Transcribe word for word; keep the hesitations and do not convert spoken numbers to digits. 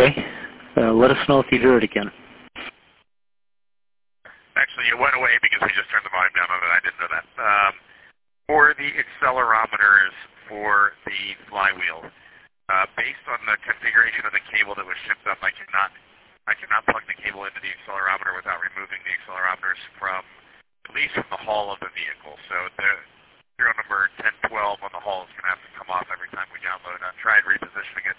Okay. Uh, let us know if you hear it again. Actually, it went away because we just turned the volume down on it. I didn't know that. Um, for the accelerometers for the flywheel, uh, based on the configuration of the cable that was shipped up, I cannot, I cannot plug the cable into the accelerometer without removing the accelerometers from, at least from the hull of the vehicle. So the serial number ten twelve on the hull is going to have to come off every time we download. I've tried repositioning it